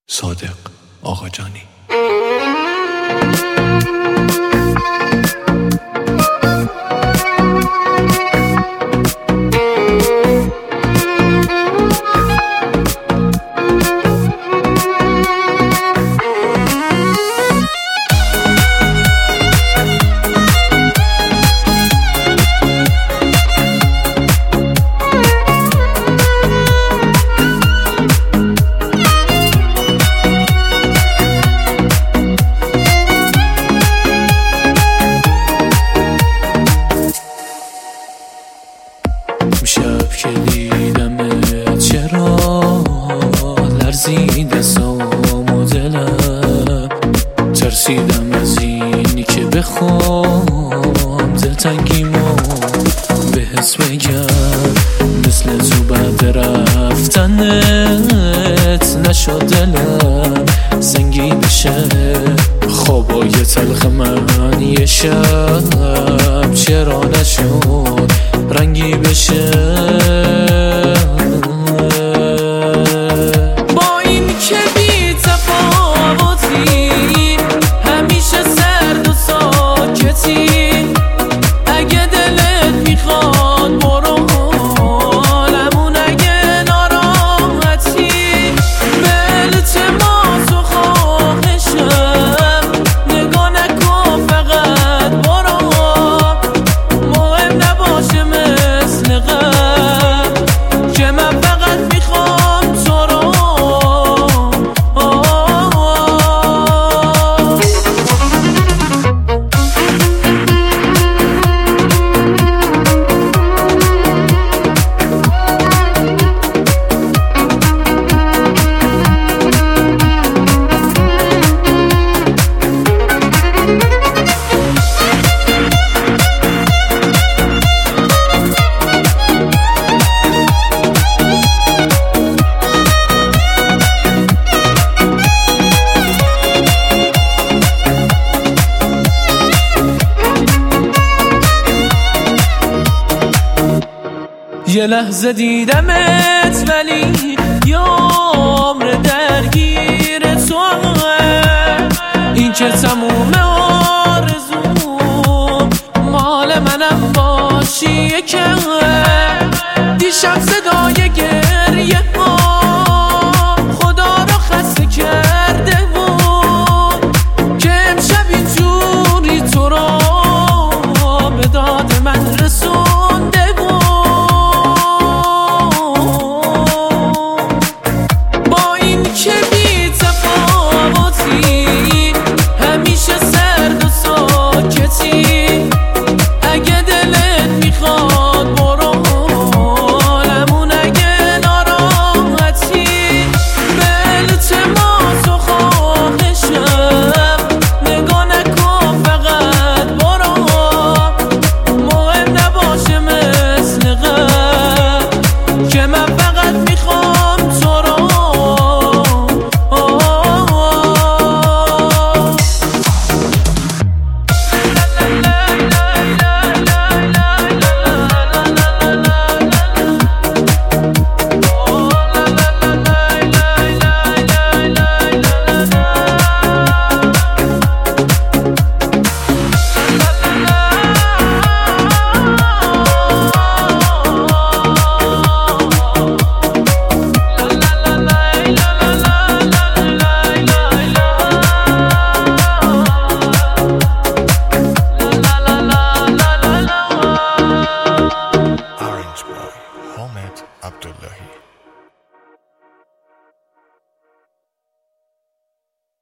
صادق آقاجانی. شب که دیدمت چرا لرزید دستام و دلم، ترسیدم از اینی که بخوام دلتنگیمو به حس بگم، مثل تو بعد رفتنت نشد دلم سنگین بشه، خوابای تلخ من یه شب چرا نشد رنگی بشه. با این که بی تفاوتی همیشه سرد و ساکتی، اگه دلت میخواد برو حالمون، اگه ناراحتی به التماس و خواهشم نگاه نکن، فقط برو، مهم نباشه مثل قبل که من فقط میخوام تو رو. یه لحظه دیدمت ولی یه عمر درگیر تو، این که تمومه